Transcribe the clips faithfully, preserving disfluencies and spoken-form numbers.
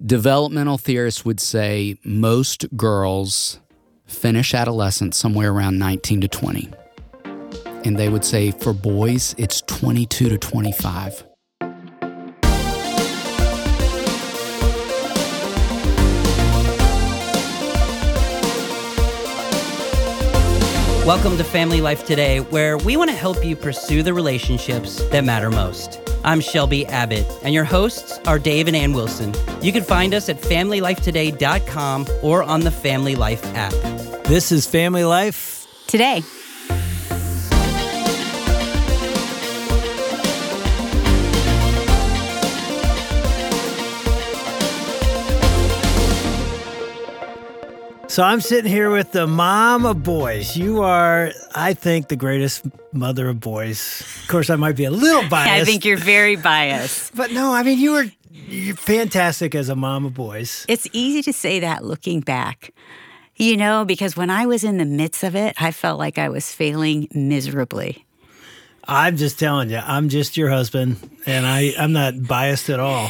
Developmental theorists would say most girls finish adolescence somewhere around nineteen to twenty. And they would say for boys, it's twenty-two to twenty-five. Welcome to Family Life Today, where we want to help you pursue the relationships that matter most. I'm Shelby Abbott, and your hosts are Dave and Ann Wilson. You can find us at family life today dot com or on the Family Life app. This is Family Life Today. So I'm sitting here with the mom of boys. You are, I think, the greatest mother of boys. Of course, I might be a little biased. I think you're very biased. But no, I mean, you were you're fantastic as a mom of boys. It's easy to say that looking back, you know, because when I was in the midst of it, I felt like I was failing miserably. I'm just telling you, I'm just your husband, and I, I'm not biased at all.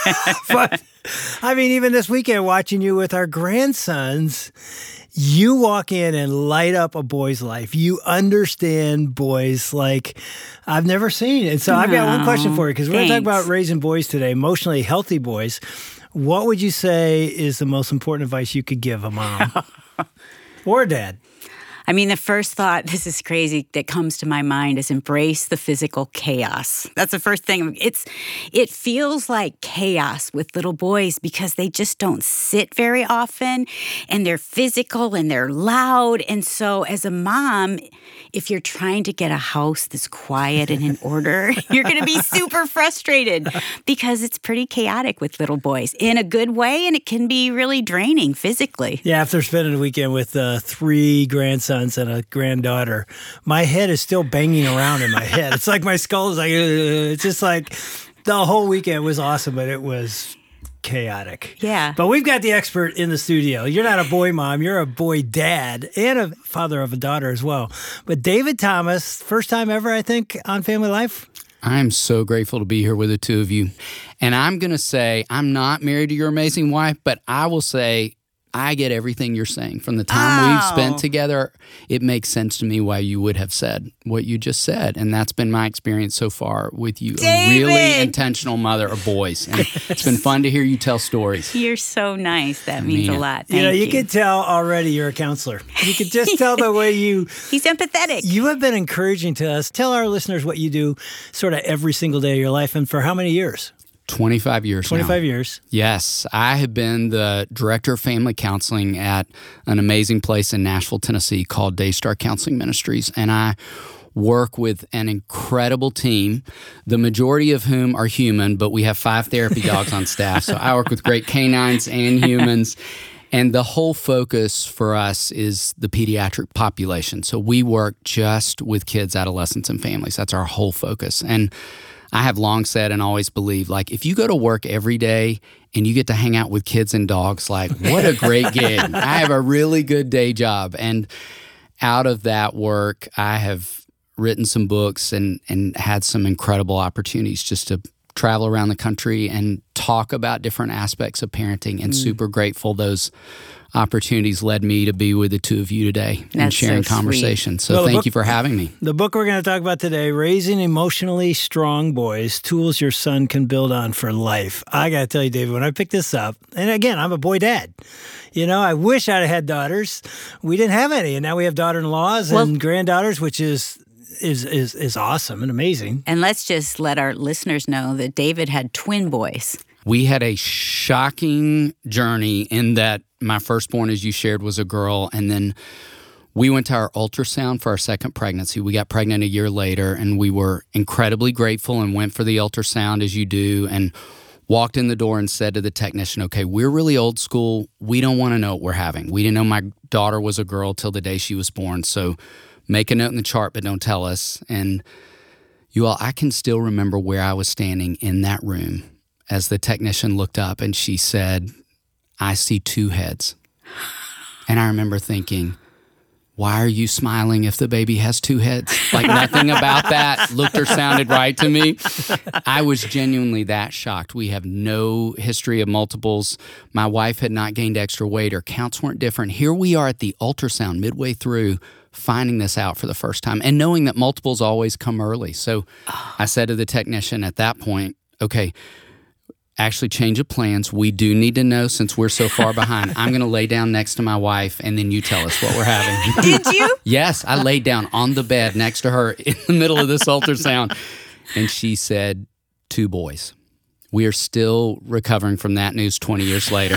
But, I mean, even this weekend, watching you with our grandsons, you walk in and light up a boy's life. You understand boys like I've never seen. And so I've got one question for you, because we're going to talk about raising boys today, emotionally healthy boys. What would you say is the most important advice you could give a mom or a dad? I mean, the first thought, this is crazy, that comes to my mind is embrace the physical chaos. That's the first thing. It's it feels like chaos with little boys because they just don't sit very often, and they're physical and they're loud. And so as a mom, if you're trying to get a house that's quiet and in order, you're going to be super frustrated because it's pretty chaotic with little boys in a good way, and it can be really draining physically. Yeah, after spending a weekend with uh, three grandsons and a granddaughter, my head is still banging around in my head. It's like my skull is like, uh, it's just like the whole weekend was awesome, but it was chaotic. Yeah. But we've got the expert in the studio. You're not a boy mom, you're a boy dad and a father of a daughter as well. But David Thomas, first time ever, I think, on Family Life. I'm so grateful to be here with the two of you. And I'm going to say, I'm not married to your amazing wife, but I will say, I get everything you're saying. From the time oh. we've spent together, it makes sense to me why you would have said what you just said. And that's been my experience so far with you. David! A really intentional mother of boys. And it's been fun to hear you tell stories. You're so nice. That I means mean a it. lot. Thank you know, you, you can tell already you're a counselor. You can just tell the way you... He's empathetic. You have been encouraging to us. Tell our listeners what you do sort of every single day of your life, and for how many years? twenty-five years twenty-five now. years. Yes. I have been the director of family counseling at an amazing place in Nashville, Tennessee called Daystar Counseling Ministries. And I work with an incredible team, the majority of whom are human, but we have five therapy dogs on staff. So I work with great canines and humans. And the whole focus for us is the pediatric population. So we work just with kids, adolescents, and families. That's our whole focus. And I have long said and always believed, like, if you go to work every day and you get to hang out with kids and dogs, like, what a great gig. I have a really good day job. And out of that work, I have written some books and, and had some incredible opportunities just to travel around the country and talk about different aspects of parenting, and mm. super grateful those opportunities led me to be with the two of you today That's and sharing so conversation. So well, thank book, you for having me. The book we're going to talk about today, Raising Emotionally Strong Boys, Tools Your Son Can Build On for Life. I got to tell you, David, when I picked this up, and again, I'm a boy dad. You know, I wish I'd had daughters. We didn't have any, and now we have daughter-in-laws well, and granddaughters, which is is is is awesome and amazing. And let's just let our listeners know that David had twin boys. We had a shocking journey in that my firstborn, as you shared, was a girl. And then we went to our ultrasound for our second pregnancy. We got pregnant a year later, and we were incredibly grateful and went for the ultrasound, as you do, and walked in the door and said to the technician, okay, we're really old school. We don't want to know what we're having. We didn't know my daughter was a girl till the day she was born. So make a note in the chart, but don't tell us. And you all, I can still remember where I was standing in that room as the technician looked up and she said, I see two heads. And I remember thinking, why are you smiling if the baby has two heads? Like nothing about that looked or sounded right to me. I was genuinely that shocked. We have no history of multiples. My wife had not gained extra weight. Her counts weren't different. Here we are at the ultrasound midway through, finding this out for the first time and knowing that multiples always come early. So oh. I said to the technician at that point, okay, actually change of plans. We do need to know since we're so far behind. I'm going to lay down next to my wife and then you tell us what we're having. Did you? Yes, I laid down on the bed next to her in the middle of this ultrasound and she said, two boys. We are still recovering from that news twenty years later.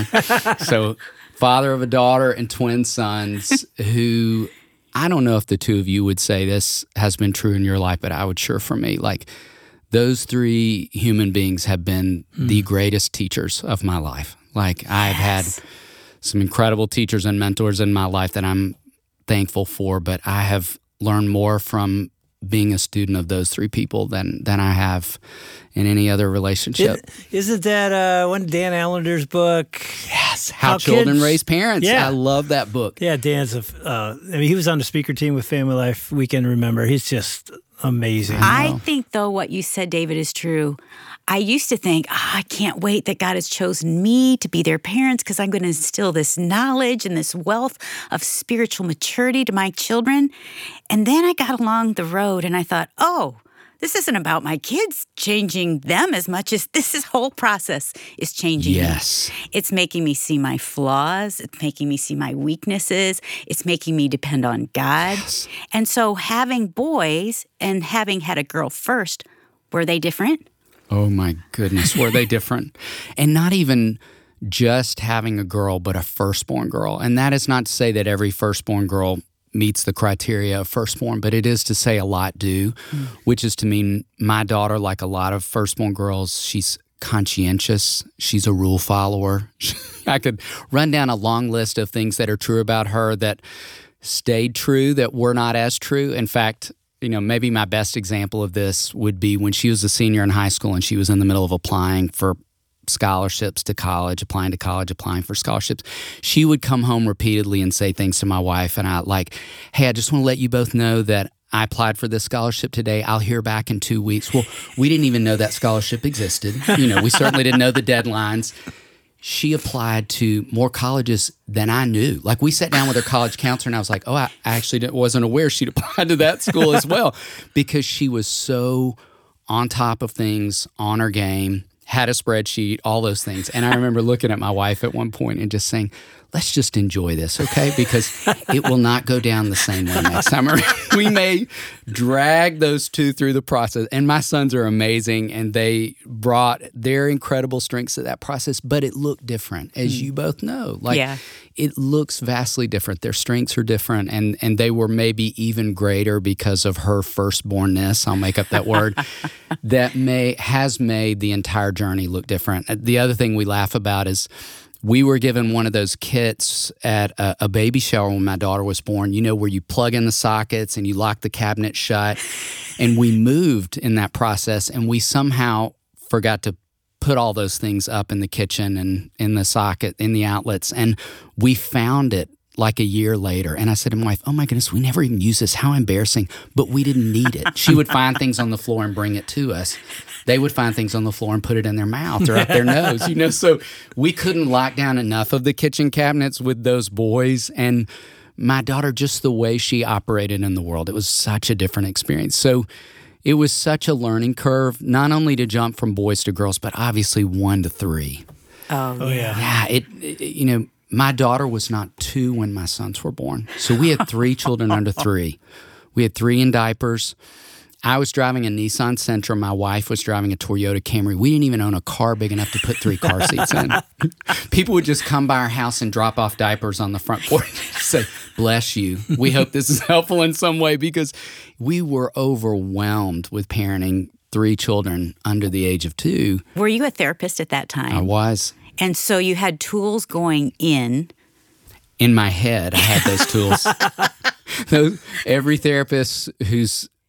So father of a daughter and twin sons who, I don't know if the two of you would say this has been true in your life, but I would sure for me, like, those three human beings have been mm. the greatest teachers of my life. Like, yes. I've had some incredible teachers and mentors in my life that I'm thankful for, but I have learned more from being a student of those three people than than I have in any other relationship. Is, isn't that uh, one Dan Allender's book? Yes, How, How Children Kids Raise Parents. Yeah. I love that book. Yeah, Dan's a, uh, I mean, he was on the speaker team with Family Life Weekend, remember. He's just amazing. I, I think, though, what you said, David, is true. I used to think, oh, I can't wait that God has chosen me to be their parents because I'm going to instill this knowledge and this wealth of spiritual maturity to my children. And then I got along the road and I thought, oh, this isn't about my kids changing them as much as this is whole process is changing yes. me. It's making me see my flaws. It's making me see my weaknesses. It's making me depend on God. Yes. And so having boys and having had a girl first, were they different? Oh my goodness, were they different? And not even just having a girl, but a firstborn girl. And that is not to say that every firstborn girl meets the criteria of firstborn, but it is to say a lot do, mm. which is to mean my daughter, like a lot of firstborn girls, she's conscientious. She's a rule follower. I could run down a long list of things that are true about her that stayed true, that were not as true. In fact, you know, maybe my best example of this would be when she was a senior in high school and she was in the middle of applying for scholarships to college, applying to college, applying for scholarships. She would come home repeatedly and say things to my wife and I like, hey, I just want to let you both know that I applied for this scholarship today. I'll hear back in two weeks. Well, we didn't even know that scholarship existed. You know, we certainly didn't know the deadlines. She applied to more colleges than I knew. Like, we sat down with her college counselor and I was like, oh, I actually didn't, wasn't aware she'd applied to that school as well, because she was so on top of things, on her game, had a spreadsheet, all those things. And I remember looking at my wife at one point and just saying, let's just enjoy this, okay? Because it will not go down the same way next time. We may drag those two through the process. And my sons are amazing, and they brought their incredible strengths to that process, but it looked different, as you both know. Like, yeah. It looks vastly different. Their strengths are different, and, and they were maybe even greater because of her firstbornness, I'll make up that word, that may has made the entire journey look different. The other thing we laugh about is we were given one of those kits at a, a baby shower when my daughter was born, you know, where you plug in the sockets and you lock the cabinet shut. And we moved in that process, and we somehow forgot to put all those things up in the kitchen and in the socket, in the outlets. And we found it like a year later. And I said to my wife, oh my goodness, we never even used this. How embarrassing. But we didn't need it. She would find things on the floor and bring it to us. They would find things on the floor and put it in their mouth or up their nose, you know. So we couldn't lock down enough of the kitchen cabinets with those boys. And my daughter, just the way she operated in the world, it was such a different experience. So it was such a learning curve, not only to jump from boys to girls, but obviously one to three. Oh, oh yeah. Yeah, it, it you know, my daughter was not two when my sons were born. So we had three children under three. We had three in diapers. I was driving a Nissan Sentra. My wife was driving a Toyota Camry. We didn't even own a car big enough to put three car seats in. People would just come by our house and drop off diapers on the front porch and say, bless you. We hope this is helpful in some way, because we were overwhelmed with parenting three children under the age of two. Were you a therapist at that time? I was. And so you had tools going in. In my head, I had those tools. Those, every therapist who's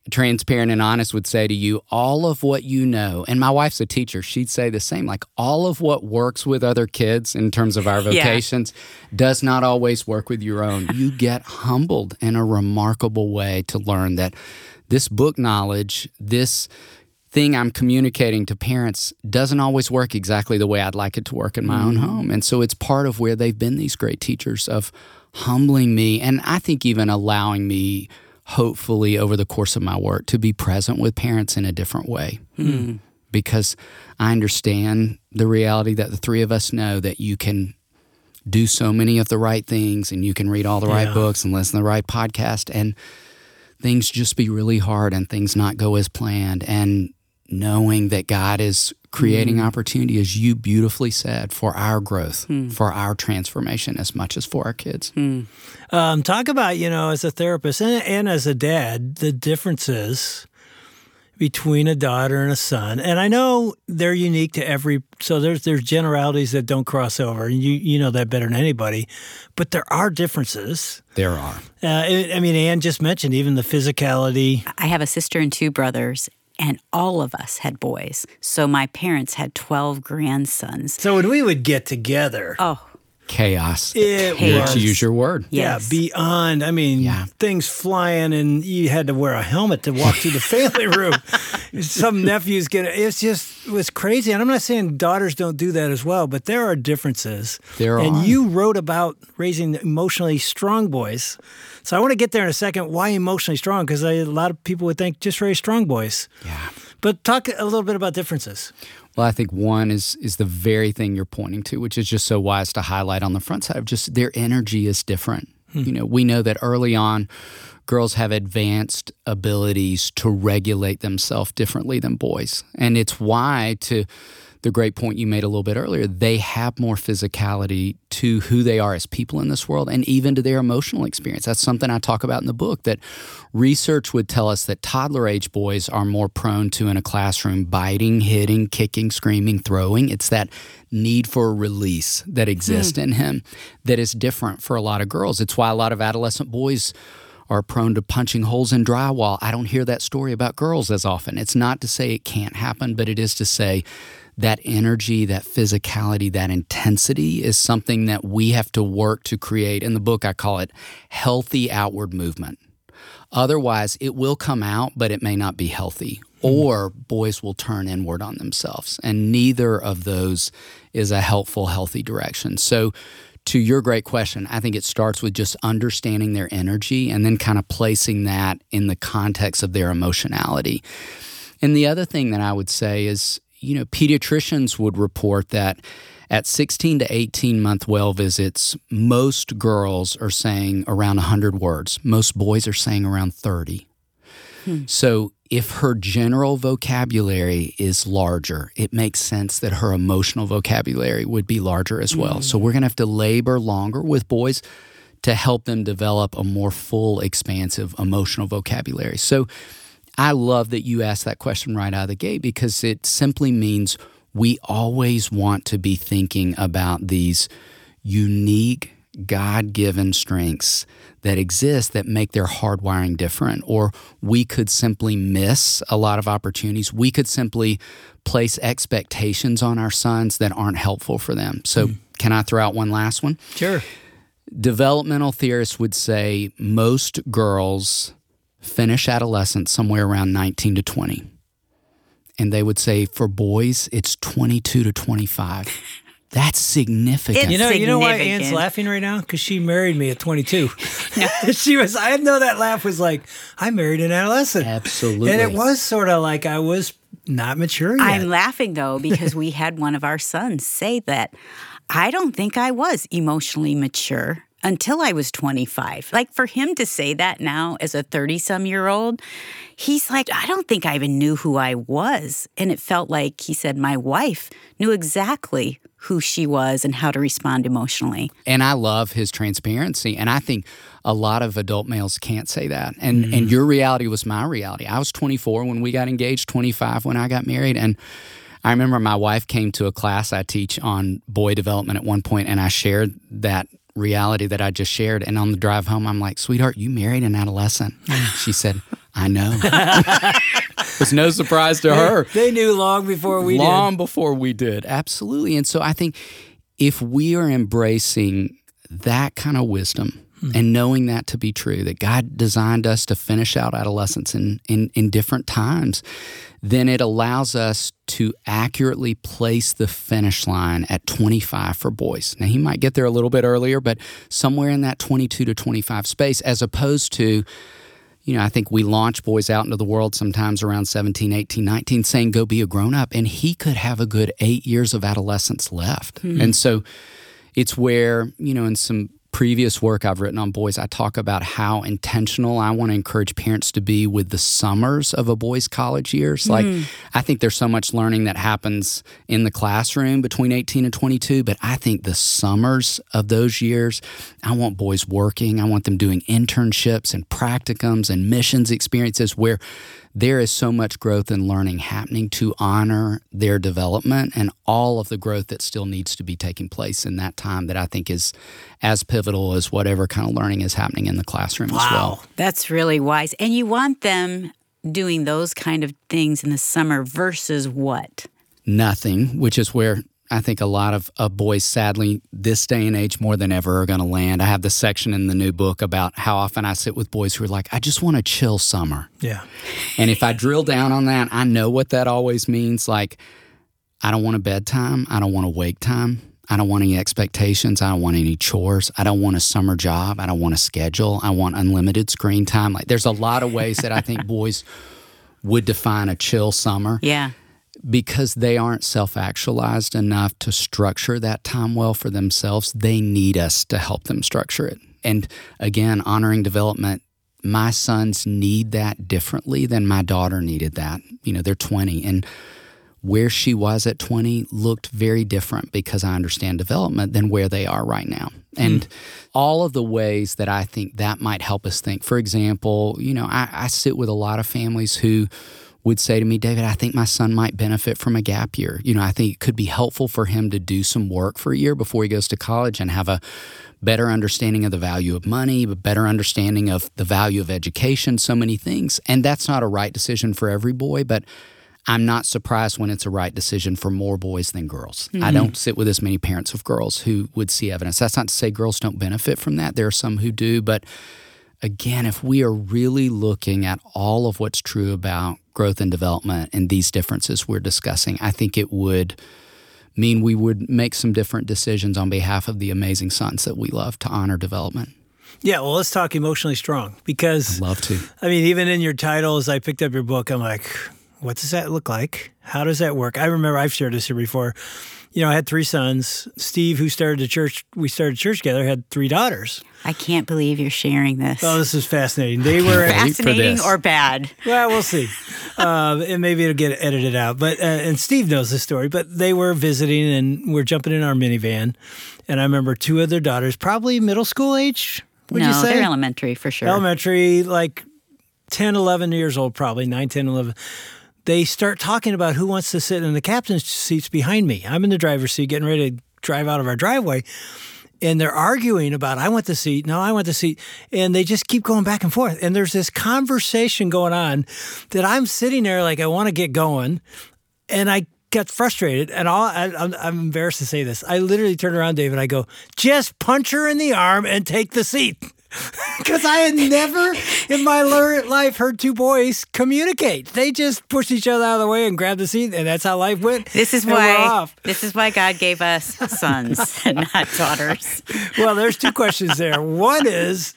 transparent and honest, would say to you, all of what you know, and my wife's a teacher, she'd say the same, like all of what works with other kids in terms of our vocations yeah. does not always work with your own. You get humbled in a remarkable way to learn that this book knowledge, this thing I'm communicating to parents doesn't always work exactly the way I'd like it to work in my mm-hmm. own home. And so it's part of where they've been these great teachers of humbling me, and I think even allowing me, hopefully over the course of my work, to be present with parents in a different way. Mm. Because I understand the reality that the three of us know that you can do so many of the right things and you can read all the yeah. right books and listen to the right podcast and things just be really hard and things not go as planned. And knowing that God is creating mm. opportunity, as you beautifully said, for our growth, mm. for our transformation as much as for our kids. Mm. Um, talk about, you know, as a therapist and, and as a dad, the differences between a daughter and a son. And I know they're unique to every, so there's there's generalities that don't cross over. You you know that better than anybody. But there are differences. There are. Uh, I mean, Ann just mentioned even the physicality. I have a sister and two brothers, and all of us had boys. So my parents had twelve grandsons. So when we would get together. Oh. Chaos. It Chaos. was. To use your word. Yes. Yeah, beyond. I mean, yeah. things flying, and you had to wear a helmet to walk through the family room. Some nephews get it. It's just, it was crazy. And I'm not saying daughters don't do that as well, but there are differences. There and are. And you wrote about raising emotionally strong boys. So I want to get there in a second. Why emotionally strong? Because a lot of people would think just raise strong boys. Yeah. But talk a little bit about differences. Well, I think one is is the very thing you're pointing to, which is just so wise to highlight on the front side of just their energy is different. Hmm. You know, we know that early on, girls have advanced abilities to regulate themselves differently than boys. And it's why, to the great point you made a little bit earlier, they have more physicality to who they are as people in this world and even to their emotional experience. That's something I talk about in the book, that research would tell us that toddler-age boys are more prone to, in a classroom, biting, hitting, kicking, screaming, throwing. It's that need for a release that exists hmm. in him that is different for a lot of girls. It's why a lot of adolescent boys are prone to punching holes in drywall. I don't hear that story about girls as often. It's not to say it can't happen, but it is to say that energy, that physicality, that intensity is something that we have to work to create. In the book, I call it healthy outward movement. Otherwise, it will come out, but it may not be healthy. Mm-hmm. Or boys will turn inward on themselves. And neither of those is a helpful, healthy direction. So to your great question, I think it starts with just understanding their energy and then kind of placing that in the context of their emotionality. And the other thing that I would say is, you know, pediatricians would report that at sixteen to eighteen month well visits, most girls are saying around one hundred words. Most boys are saying around thirty. Hmm. So if her general vocabulary is larger, it makes sense that her emotional vocabulary would be larger as well. Mm. So we're going to have to labor longer with boys to help them develop a more full, expansive emotional vocabulary. So I love that you asked that question right out of the gate, because it simply means we always want to be thinking about these unique, God-given strengths that exist that make their hardwiring different. Or we could simply miss a lot of opportunities. We could simply place expectations on our sons that aren't helpful for them. So mm. can I throw out one last one? Sure. Developmental theorists would say most girls finish adolescence somewhere around nineteen to twenty. And they would say for boys, it's twenty-two to twenty-five. That's significant. It's you know, significant. You know why Ann's laughing right now? Because she married me at twenty-two. She was. I know that laugh was like, I married an adolescent. Absolutely. And it was sort of like I was not mature yet. I'm laughing though because we had one of our sons say that I don't think I was emotionally mature until I was twenty-five. Like, for him to say that now as a thirty-some-year-old, he's like, I don't think I even knew who I was. And it felt like, he said, my wife knew exactly who she was and how to respond emotionally. And I love his transparency. And I think a lot of adult males can't say that. And, mm-hmm. and your reality was my reality. I was twenty-four when we got engaged, twenty-five when I got married. And I remember my wife came to a class I teach on boy development at one point, and I shared that reality that I just shared. And on the drive home, I'm like, sweetheart, you married an adolescent. She said, I know. It was no surprise to her. They knew long before we long did. Long before we did. Absolutely. And so I think if we are embracing that kind of wisdom hmm. and knowing that to be true, that God designed us to finish out adolescence in, in, in different times, then it allows us to accurately place the finish line at twenty-five for boys. Now, he might get there a little bit earlier, but somewhere in that twenty-two to twenty-five space, as opposed to, you know, I think we launch boys out into the world sometimes around seventeen, eighteen, nineteen, saying, go be a grown-up. And he could have a good eight years of adolescence left. Mm-hmm. And so it's where, you know, in some previous work I've written on boys, I talk about how intentional I want to encourage parents to be with the summers of a boy's college years. Like, mm. I think there's so much learning that happens in the classroom between eighteen and twenty-two, but I think the summers of those years, I want boys working. I want them doing internships and practicums and missions experiences where there is so much growth and learning happening to honor their development and all of the growth that still needs to be taking place in that time that I think is as pivotal as whatever kind of learning is happening in the classroom wow. as well. That's really wise. And you want them doing those kind of things in the summer versus what? Nothing, which is where I think a lot of, of boys, sadly, this day and age more than ever are going to land. I have this section in the new book about how often I sit with boys who are like, I just want a chill summer. Yeah. And if I drill down on that, I know what that always means. Like, I don't want a bedtime. I don't want a wake time. I don't want any expectations. I don't want any chores. I don't want a summer job. I don't want a schedule. I want unlimited screen time. Like, there's a lot of ways that I think boys would define a chill summer. Yeah. Because they aren't self-actualized enough to structure that time well for themselves, they need us to help them structure it. And again, honoring development, my sons need that differently than my daughter needed that. You know, they're twenty, and where she was at twenty looked very different because I understand development than where they are right now. And mm. all of the ways that I think that might help us think. For example, you know, I, I sit with a lot of families who would say to me, David, I think my son might benefit from a gap year. You know, I think it could be helpful for him to do some work for a year before he goes to college and have a better understanding of the value of money, a better understanding of the value of education, so many things. And that's not a right decision for every boy, but I'm not surprised when it's a right decision for more boys than girls. Mm-hmm. I don't sit with as many parents of girls who would see evidence. That's not to say girls don't benefit from that. There are some who do, but again, if we are really looking at all of what's true about growth and development and these differences we're discussing, I think it would mean we would make some different decisions on behalf of the amazing sons that we love to honor development. Yeah, well, let's talk emotionally strong because I'd love to. I mean, even in your title, as I picked up your book, I'm like, what does that look like? How does that work? I remember I've shared this here before. You know, I had three sons. Steve, who started the church, we started church together, had three daughters. I can't believe you're sharing this. Oh, this is fascinating. They were fascinating or bad. Well, we'll see. uh, and maybe it'll get edited out. But uh, and Steve knows this story. But they were visiting, and we're jumping in our minivan. And I remember two of their daughters, probably middle school age. Would no, you say? They're elementary for sure. Elementary, like ten, eleven years old, probably nine, ten, eleven. They start talking about who wants to sit in the captain's seats behind me. I'm in the driver's seat getting ready to drive out of our driveway. And they're arguing about, I want the seat. No, I want the seat. And they just keep going back and forth. And there's this conversation going on that I'm sitting there like, I want to get going. And I got frustrated. And all, I, I'm, I'm embarrassed to say this. I literally turned around, David. I go, just punch her in the arm and take the seat. Because I had never in my life heard two boys communicate. They just pushed each other out of the way and grabbed the seat, and that's how life went. This is why this is why God gave us sons and not daughters. Well, there's two questions there. One is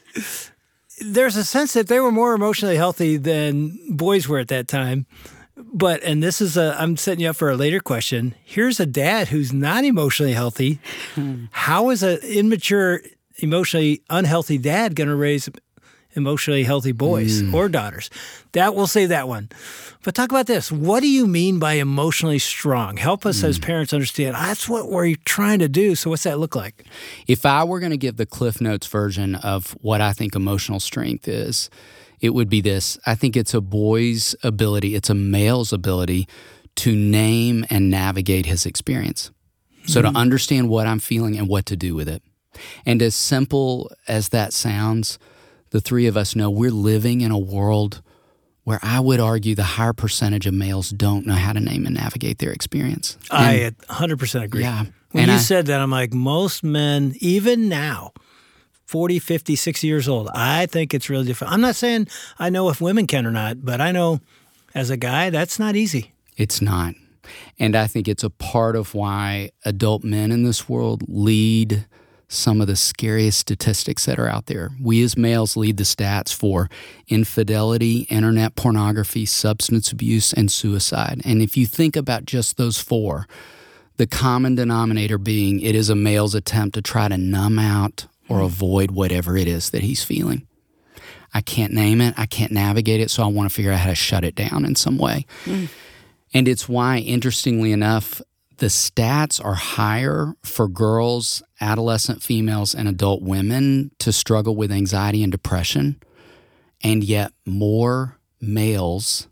there's a sense that they were more emotionally healthy than boys were at that time. But, and this is a, I'm setting you up for a later question. Here's a dad who's not emotionally healthy. Hmm. How is an immature, emotionally unhealthy dad going to raise emotionally healthy boys mm. or daughters? That we'll save that one. But talk about this. What do you mean by emotionally strong? Help us mm. as parents understand. That's what we're trying to do. So what's that look like? If I were going to give the Cliff Notes version of what I think emotional strength is, it would be this. I think it's a boy's ability, it's a male's ability to name and navigate his experience. So mm. to understand what I'm feeling and what to do with it. And as simple as that sounds, the three of us know we're living in a world where I would argue the higher percentage of males don't know how to name and navigate their experience. I And- one hundred percent agree. Yeah. When And you I- said that, I'm like, most men, even now, forty, fifty, sixty years old, I think it's really different. I'm not saying I know if women can or not, but I know as a guy, that's not easy. It's not. And I think it's a part of why adult men in this world lead some of the scariest statistics that are out there. We as males lead the stats for infidelity, internet pornography, substance abuse, and suicide. And if you think about just those four, the common denominator being it is a male's attempt to try to numb out or avoid whatever it is that he's feeling. I can't name it. I can't navigate it, so I want to figure out how to shut it down in some way. Mm. And it's why, interestingly enough, the stats are higher for girls, adolescent females, and adult women to struggle with anxiety and depression, and yet more males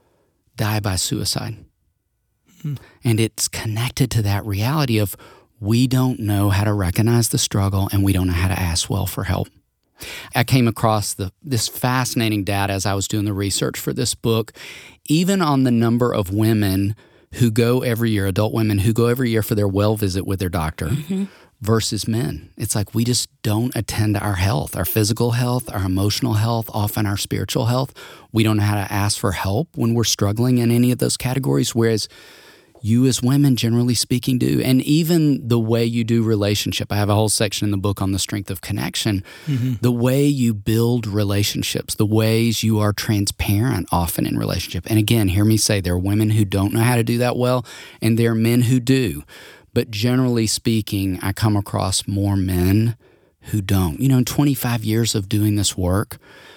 die by suicide. Mm. And it's connected to that reality of we don't know how to recognize the struggle and we don't know how to ask well for help. I came across the, this fascinating data as I was doing the research for this book, even on the number of women who go every year, adult women who go every year for their well visit with their doctor mm-hmm. versus men. It's like we just don't attend to our health, our physical health, our emotional health, often our spiritual health. We don't know how to ask for help when we're struggling in any of those categories, whereas you as women, generally speaking, do. And even the way you do relationship. I have a whole section in the book on the strength of connection. Mm-hmm. The way you build relationships, the ways you are transparent often in relationship. And again, hear me say there are women who don't know how to do that well, and there are men who do. But generally speaking, I come across more men who don't. You know, in twenty-five years of doing this work,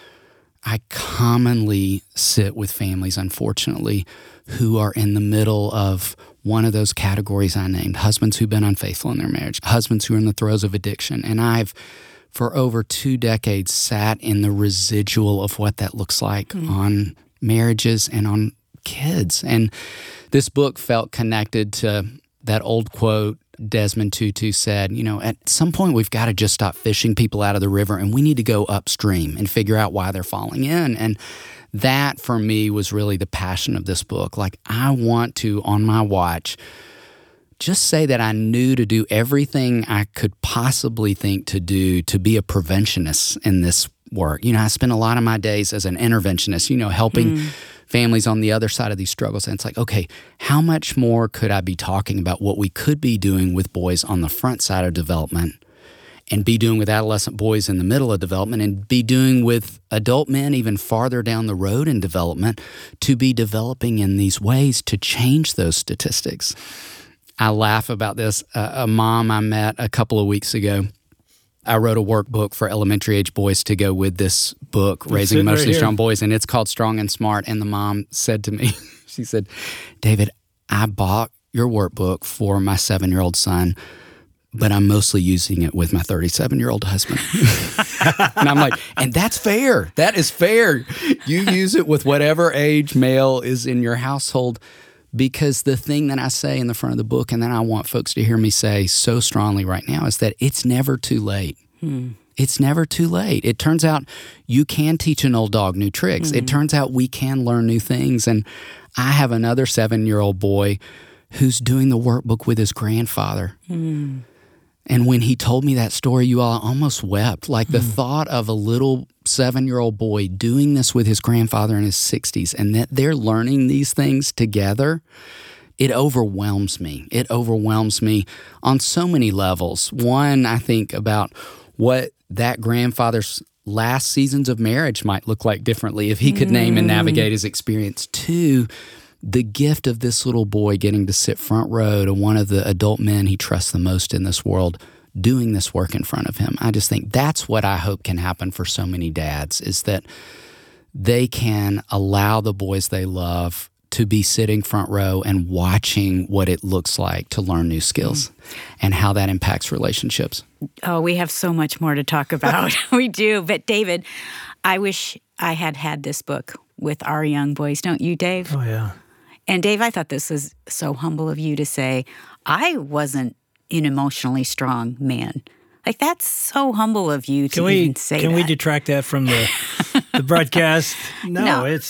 I commonly sit with families, unfortunately, who are in the middle of one of those categories I named, husbands who've been unfaithful in their marriage, husbands who are in the throes of addiction. And I've, for over two decades, sat in the residual of what that looks like mm. on marriages and on kids. And this book felt connected to that old quote Desmond Tutu said, you know, at some point we've got to just stop fishing people out of the river and we need to go upstream and figure out why they're falling in. And that, for me, was really the passion of this book. Like, I want to, on my watch, just say that I knew to do everything I could possibly think to do to be a preventionist in this work. You know, I spend a lot of my days as an interventionist, you know, helping mm. families on the other side of these struggles. And it's like, okay, how much more could I be talking about what we could be doing with boys on the front side of development and be doing with adolescent boys in the middle of development and be doing with adult men even farther down the road in development to be developing in these ways to change those statistics. I laugh about this. Uh, a mom I met a couple of weeks ago, I wrote a workbook for elementary age boys to go with this book, Raising Emotionally right Strong Boys, and it's called Strong and Smart. And the mom said to me, she said, David, I bought your workbook for my seven-year-old son, but I'm mostly using it with my thirty-seven-year-old husband. And I'm like, and that's fair. That is fair. You use it with whatever age male is in your household, because the thing that I say in the front of the book, and that I want folks to hear me say so strongly right now, is that it's never too late. Hmm. It's never too late. It turns out you can teach an old dog new tricks. Hmm. It turns out we can learn new things. And I have another seven-year-old boy who's doing the workbook with his grandfather. Hmm. And when he told me that story, you all almost wept. Like the mm. thought of a little seven-year-old boy doing this with his grandfather in his sixties and that they're learning these things together, it overwhelms me. It overwhelms me on so many levels. One, I think about what that grandfather's last seasons of marriage might look like differently if he could mm. name and navigate his experience. Two, the gift of this little boy getting to sit front row to one of the adult men he trusts the most in this world doing this work in front of him. I just think that's what I hope can happen for so many dads, is that they can allow the boys they love to be sitting front row and watching what it looks like to learn new skills mm. and how that impacts relationships. Oh, we have so much more to talk about. We do. But David, I wish I had had this book with our young boys. Don't you, Dave? Oh, yeah. And Dave, I thought this was so humble of you to say, I wasn't an emotionally strong man. Like, that's so humble of you to can we, even say can that. Can we detract that from the, the broadcast? No, no, it's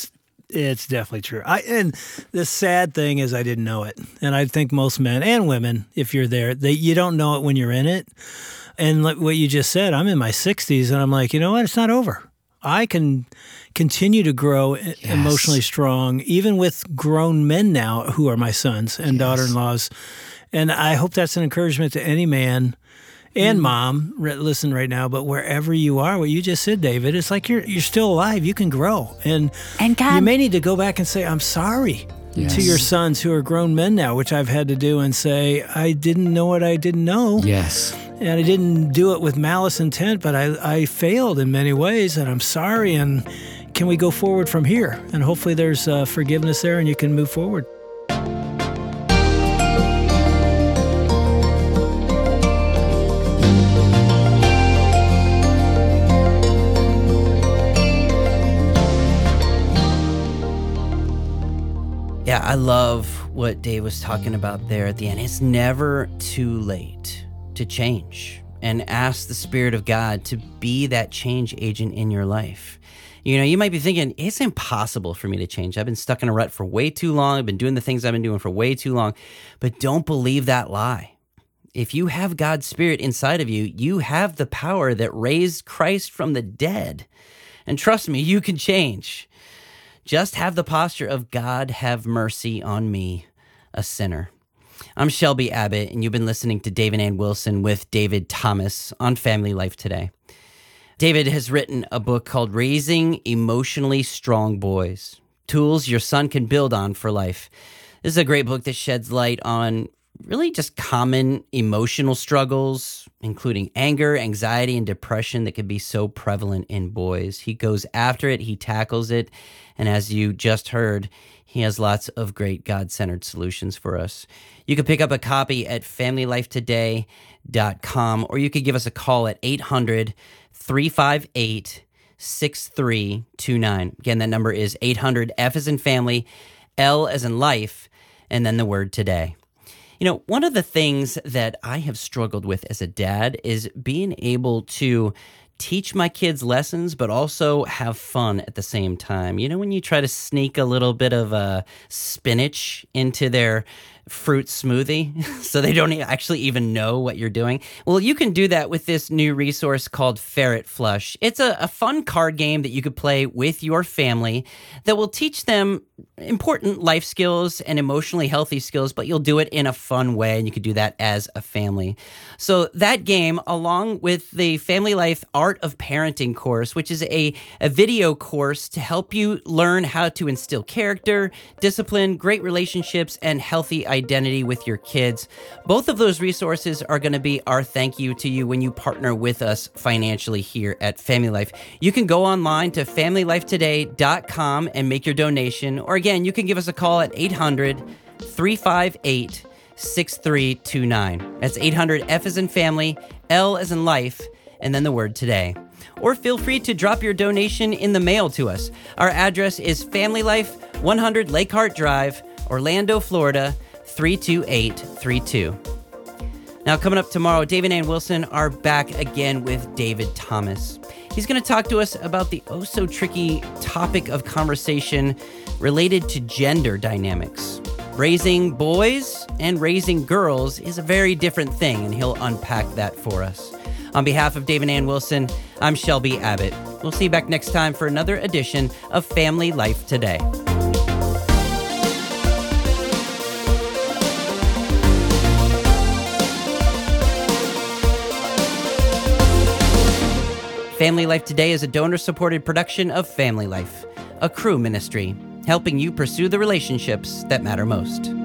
It's definitely true. I, and the sad thing is I didn't know it. And I think most men and women, if you're there, they, you don't know it when you're in it. And like what you just said, I'm in my sixties and I'm like, you know what? It's not over. I can continue to grow yes. emotionally strong, even with grown men now who are my sons and yes. daughter-in-laws. And I hope that's an encouragement to any man and mom, listen right now, but wherever you are, what you just said, David, it's like you're you're still alive. You can grow. And, and God, you may need to go back and say, I'm sorry yes. to your sons who are grown men now, which I've had to do, and say, I didn't know what I didn't know. Yes. And I didn't do it with malice intent, but I, I failed in many ways, and I'm sorry. And can we go forward from here? And hopefully there's uh, forgiveness there and you can move forward. Yeah, I love what Dave was talking about there at the end. It's never too late to change, and ask the Spirit of God to be that change agent in your life. You know, you might be thinking, it's impossible for me to change. I've been stuck in a rut for way too long. I've been doing the things I've been doing for way too long. But don't believe that lie. If you have God's Spirit inside of you, you have the power that raised Christ from the dead. And trust me, you can change. Just have the posture of, God, have mercy on me, a sinner. I'm Shelby Abbott, and you've been listening to Dave and Ann Wilson with David Thomas on Family Life Today. David has written a book called Raising Emotionally Strong Boys, Tools Your Son Can Build On for Life. This is a great book that sheds light on really just common emotional struggles, including anger, anxiety, and depression that can be so prevalent in boys. He goes after it, he tackles it, and as you just heard, he has lots of great God-centered solutions for us. You can pick up a copy at family life today dot com, or you could give us a call at eight hundred, three five eight, six three two nine. Again, that number is eight hundred, F as in family, L as in life, and then the word today. You know, one of the things that I have struggled with as a dad is being able to teach my kids lessons, but also have fun at the same time. You know, when you try to sneak a little bit of uh, spinach into their fruit smoothie so they don't actually even know what you're doing. Well, you can do that with this new resource called Ferret Flush. It's a, a fun card game that you could play with your family that will teach them important life skills and emotionally healthy skills, but you'll do it in a fun way, and you could do that as a family. So that game, along with the Family Life Art of Parenting course, which is a, a video course to help you learn how to instill character, discipline, great relationships, and healthy identity with your kids. Both of those resources are going to be our thank you to you when you partner with us financially here at Family Life. You can go online to family life today dot com and make your donation, or again, you can give us a call at eight hundred, three five eight, six three two nine. That's eight hundred, F as in family, L as in life, and then the word today. Or feel free to drop your donation in the mail to us. Our address is Family Life, one hundred Lake Hart Drive, Orlando, Florida, three two eight three two. Now, coming up tomorrow, Dave and Ann Wilson are back again with David Thomas. He's going to talk to us about the oh-so-tricky topic of conversation related to gender dynamics. Raising boys and raising girls is a very different thing, and he'll unpack that for us. On behalf of Dave and Ann Wilson, I'm Shelby Abbott. We'll see you back next time for another edition of Family Life Today. Family Life Today is a donor-supported production of Family Life, a Cru ministry, helping you pursue the relationships that matter most.